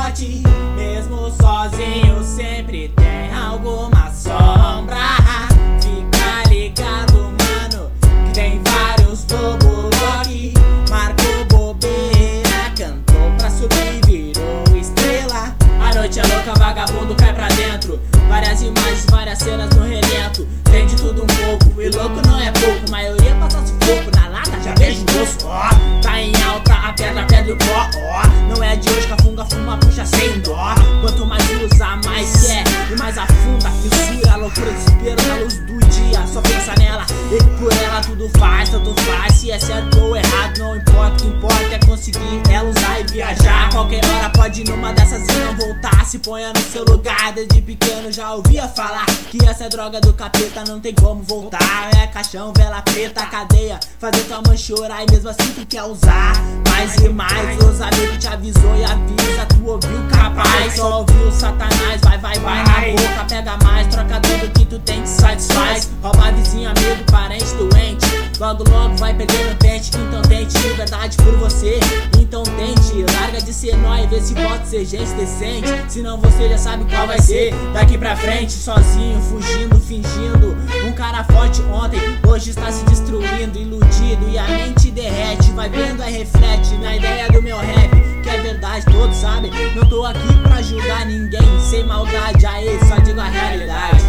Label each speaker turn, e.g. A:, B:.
A: forte. Mesmo sozinho sempre tem alguma sombra. Fica ligado, mano, que tem vários bobo rock. Marcou bobeira, cantou pra subir, virou estrela. A noite é louca, vagabundo cai pra dentro. Várias imagens, várias cenas no relento. Tem de tudo um pouco, e louco não é pouco. Maioria passa sufoco, na lata já vejo osso. Ó, tá em alta a pedra e o pó. Ó, não é de hoje que a funga fuma, puxa sem dó. Quanto mais usa, mais quer e mais afunda. Fissura, loucura, desespero na luz do dia. Só pensa nela e por ela tudo faz, tanto faz. Se é certo ou errado, não importa. O que importa é conseguir ela usar e viajar. Qualquer hora pode ir numa dessas e não voltar. Se ponha no seu lugar, desde pequeno já ouvia falar que essa é droga do capeta, não tem como voltar. É caixão, vela preta, cadeia, fazer tua mãe chorar e mesmo assim tu quer usar. Mais e mais, os amigos te avisou e avisa, tu ouviu capaz. Só ouviu Satanás, vai na boca, pega mais, troca tudo que tu tem que satisfaz. Rouba vizinho, amigo, parente doente, logo vai pegando pente. Então tente liberdade por você, então tente. Larga de ser nóis, vê se pode ser gente decente. Senão você já sabe qual vai ser daqui pra frente. Sozinho, fugindo, fingindo um cara forte ontem, hoje está se destruindo, iludido e a mente derrete. Vai vendo e reflete na ideia do meu rap, que é verdade, todos sabem. Não tô aqui pra julgar ninguém, sem maldade, aí só digo a realidade.